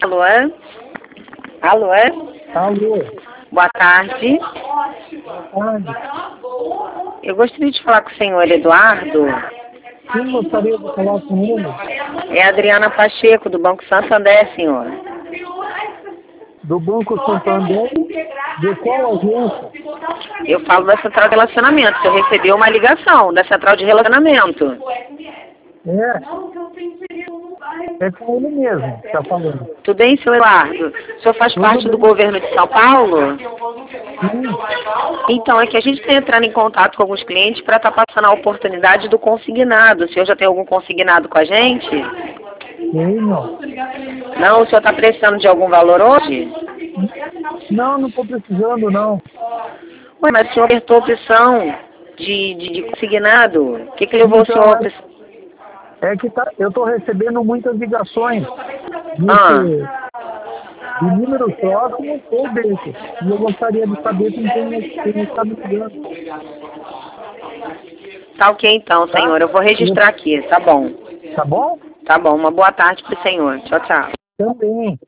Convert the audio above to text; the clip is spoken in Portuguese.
Alô? Alô? Alô, Boa tarde. boa tarde. Eu gostaria de falar com o senhor Eduardo. Sim, gostaria de falar com ele, É a Adriana Pacheco, do Banco Santander, senhor. do Banco Santander, de qual agência? Eu falo da central de relacionamento, que eu recebi uma ligação da central de relacionamento. É com ele mesmo que está falando. Tudo bem, senhor Eduardo? O senhor faz Tudo parte do bem, governo de São Paulo? sim, Então, é que a gente está entrando em contato com alguns clientes para estar passando a oportunidade do consignado. O senhor já tem algum consignado com a gente? tenho. Não? O senhor está precisando de algum valor hoje? Não, não estou precisando, não. Ué, mas o senhor apertou a opção de consignado. O que levou o senhor Então, a opção? que eu estou recebendo muitas ligações Ah, de números próximos ou desses. E eu gostaria de saber com quem está me ligando, tá ok então, tá? senhor. Eu vou registrar aqui, tá bom. Tá bom? Tá bom, uma boa tarde pro senhor. Tchau, tchau. Também.